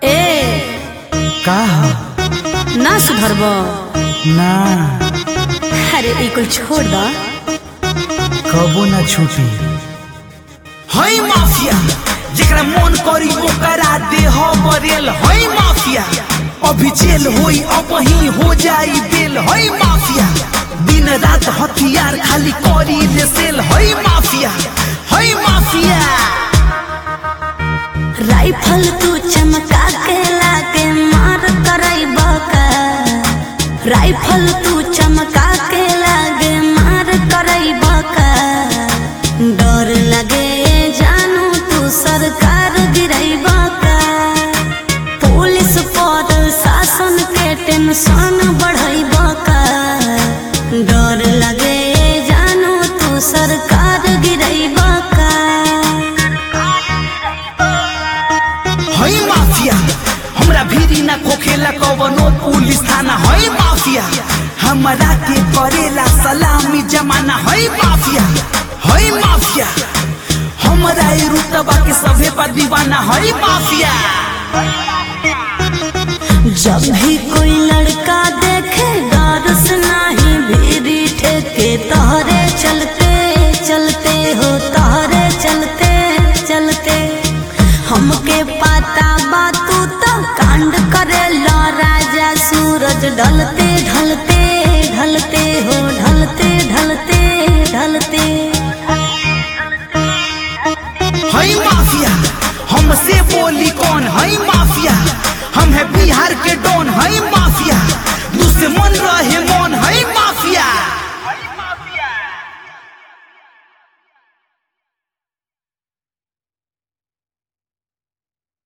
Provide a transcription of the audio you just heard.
ए का ना सुधरब ना अरे ई कोई छोड़ द कबो ना छूटी। हई माफिया जेकरा मन करी ओकरा देह बरेल। हई माफिया अभी जेल होई अब ही हो जाई बेल। हई माफिया दिन रात हथियार खाली करी ले सेल। हई माफिया हई माफिया राइफल तू चमका के लाके मार करैब का। राइफल तू चमका के लागे मार करैब का। डर लगे जानू तू सरकार गिरैब का। पुलिस पर शासन के टेंशन बढ़ैब का। डर लगे जानू तू सरकार गिरैब का। हई माफिया हमरा भीरी ना खोखेला कवनो पुलिस थाना। हई माफिया हमरा के करेला सलामी जमाना। हई माफिया हई माफिया हमरा ई रुतबा के सभे पर दीवाना। हई माफिया जब भी कोई लड़का देखे डर से नहीं भीड़ी ठेके। तोहरे चलते चलते हो तोहरे चलते चलते हमके पता बातू तो कांड करे लो राजा। सूरज ढलते ढलते ढलते हो ढलते ढलते ढलते। हई माफिया हमसे बोली कौन